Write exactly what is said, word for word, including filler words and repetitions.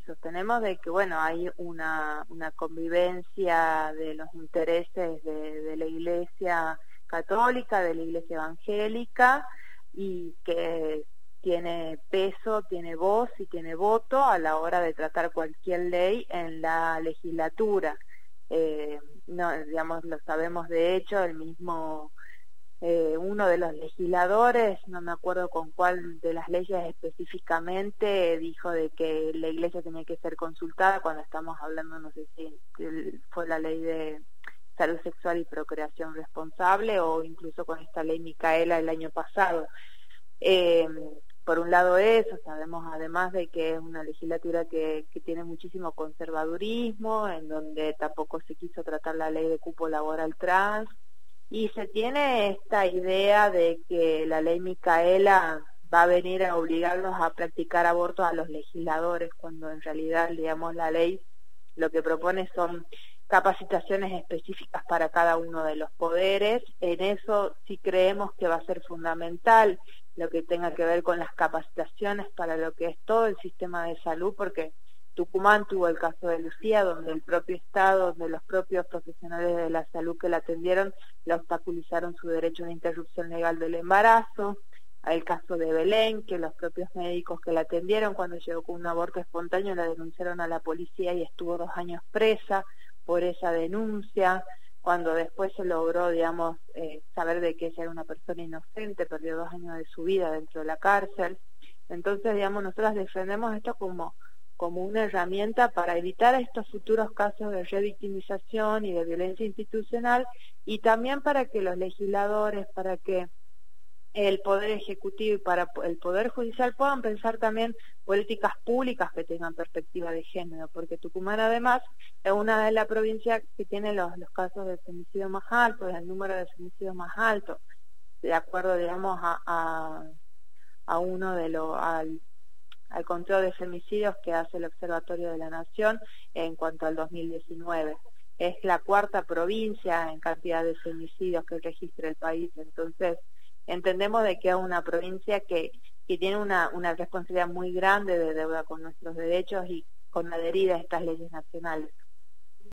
sostenemos de que, bueno, hay una, una convivencia de los intereses de, de la Iglesia católica, de la Iglesia evangélica, y que tiene peso, tiene voz y tiene voto a la hora de tratar cualquier ley en la legislatura. Eh, no, digamos, lo sabemos de hecho, el mismo... Eh, uno de los legisladores, no me acuerdo con cuál de las leyes específicamente, dijo de que la Iglesia tenía que ser consultada cuando estamos hablando, no sé si fue la ley de salud sexual y procreación responsable o incluso con esta ley Micaela el año pasado. Eh, por un lado eso, sabemos además de que es una legislatura que, que tiene muchísimo conservadurismo, en donde tampoco se quiso tratar la ley de cupo laboral trans, y se tiene esta idea de que la ley Micaela va a venir a obligarlos a practicar abortos a los legisladores, cuando en realidad, digamos, la ley lo que propone son capacitaciones específicas para cada uno de los poderes. En eso sí creemos que va a ser fundamental lo que tenga que ver con las capacitaciones para lo que es todo el sistema de salud, porque Tucumán tuvo el caso de Lucía, donde el propio Estado, donde los propios profesionales de la salud que la atendieron, le obstaculizaron su derecho a una interrupción legal del embarazo. El caso de Belén, que los propios médicos que la atendieron cuando llegó con un aborto espontáneo la denunciaron a la policía y estuvo dos años presa por esa denuncia. Cuando después se logró, digamos, eh, saber de que ella era una persona inocente, perdió dos años de su vida dentro de la cárcel. Entonces, digamos, nosotros defendemos esto como como una herramienta para evitar estos futuros casos de revictimización y de violencia institucional, y también para que los legisladores, para que el Poder Ejecutivo y para el Poder Judicial puedan pensar también políticas públicas que tengan perspectiva de género, porque Tucumán además es una de las provincias que tiene los, los casos de femicidio más altos, el número de femicidios más alto, de acuerdo, digamos, a, a, a uno de los... al al control de femicidios que hace el Observatorio de la Nación en cuanto al dos mil diecinueve. Es la cuarta provincia en cantidad de femicidios que registra el país, entonces entendemos de que es una provincia que, que tiene una, una responsabilidad muy grande de deuda con nuestros derechos y con adherir a estas leyes nacionales.